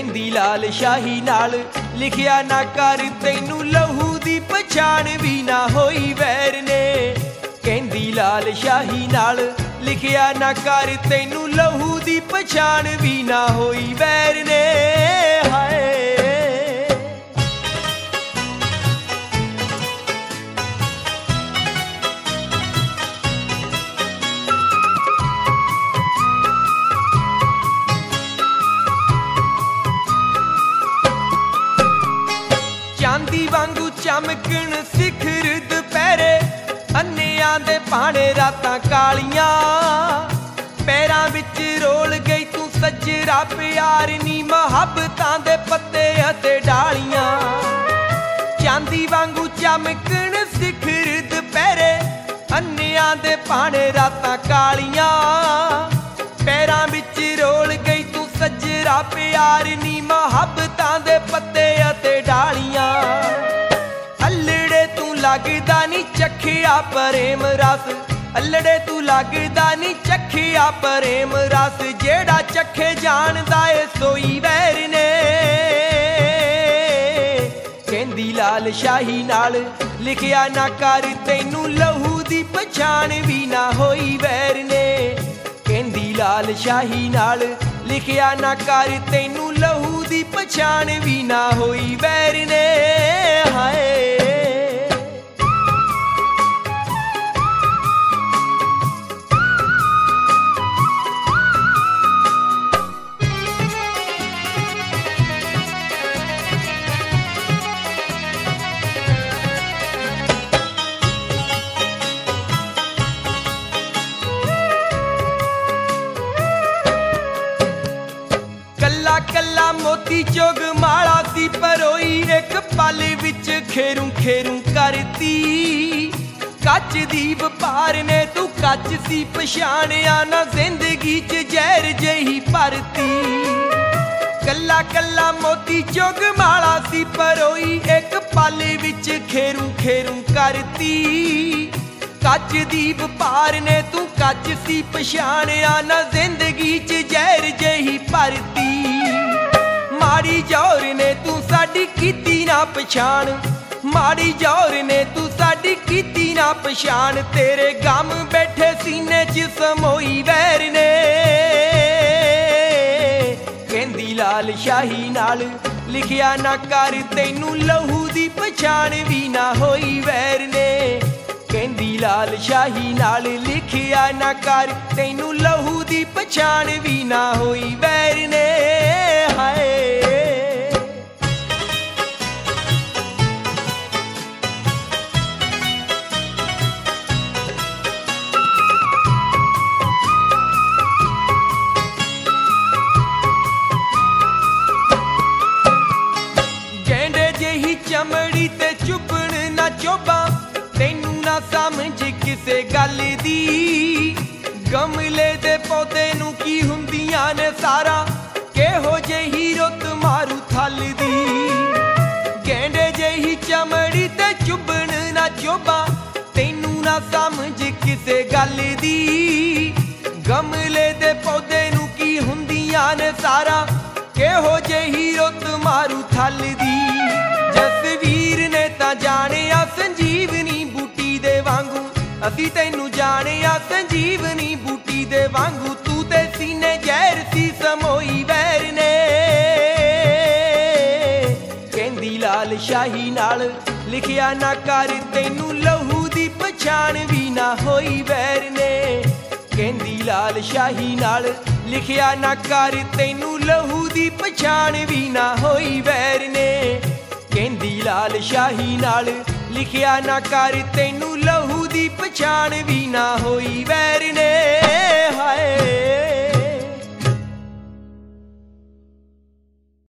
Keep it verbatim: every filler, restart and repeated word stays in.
कहंदी लाल शाही नाल लिखिया ना कर तैनू लहू दी पछाण भी ना होई वैर ने। कहंदी लाल शाही नाल लिखिया ना कर तैनू लहू दी पछाण भी ना होई वैर ने। हाय चांदी वांगू चमकण सिखर दुपहरे अन्नियां दे भाणे रातां कालियां। पैरां विच रोल गई तू सजरा प्यार नी मुहब्बतां दे पत्ते अते डालियां। चांदी वांगू चमकण सिखर दुपहरे अन्नियां दे भाणे रातां कालियां। पैरां विच रोल गई तू सजरा प्यार नी मुहब्बतां दे पत्ते अते डालियां। अल्लड़े तू लगदा नी चखिया प्रेम रस, अल्लड़े तू लगदा नी चखिया प्रेम रस। जेड़ा चखे जानदा ए सोई वैर ने। कहंदी लाल शाही नाल लिखिया ना कर तैनू लहू दी पछाण भी ना होई वैर ने। कहंदी लाल शाही नाल लिखिया ना कर तैनू लहू दी पछाण भी ना होई वैर ने। हाय कल्ला कल्ला मोती चोग माला सी परोई एक पल विच खेरू खेरू करती। कच दी वपार ने तू कच सी पछाणिया ना जिंदगी च जहर जही भरती। कल्ला कल्ला मोती चोग माला सी परोई एक पल विच खेरू खेरू करती। कच दी वपार ने तू कच सी पछाणिया ना जिंदगी च जहर जही भरती। माड़ी जौर ने तू साडी कीती ना पछाण, माड़ी जौर ने तू साडी कीती ना पछाण। तेरे गम बैठे सीने च समोई वैर ने। कहंदी लाल शाही नाल लिखिया ना कर तैनू लहू दी पछाण भी ना होई वैर ने। कहंदी लाल शाही नाल लिखिया ना कर तैनू लहू दी पछाण भी ना होई वैर ने। हाय गेंडे जेही चमड़ी ते चुभण ना चोबा तैनू ना समझ किसे गल दी। गमले दे पौधे नू की हुंदियां ने सारा केहो जेही रुत मारू थल दी। गेंडे जेही चमड़ी ते चुभण ना चोबा तैनू ना समझ किसे गल दी। गमले दे पौधे नू की हुंदियां ने सारा केहो जेही रुत मारू थल दी। जसवीर ने तां जाणिया संजीवनी बूटी दे वांगू, असी तैनू जाणिया संजीवनी बूटी दे वांगू। तू ते सीने जहर सी समोई वैर ने। कहंदी लाल शाही नाल लिखिया ना कर तैनू लहू दी पछाण भी ना होई वैर ने। कहंदी लाल शाही नाल लिखिया ना कर तैनू लहू दी पछाण भी ना होई वैर ने। कहंदी लाल शाही नाल लिखिया ना कर तैनू लहू दी पछाण भी ना होई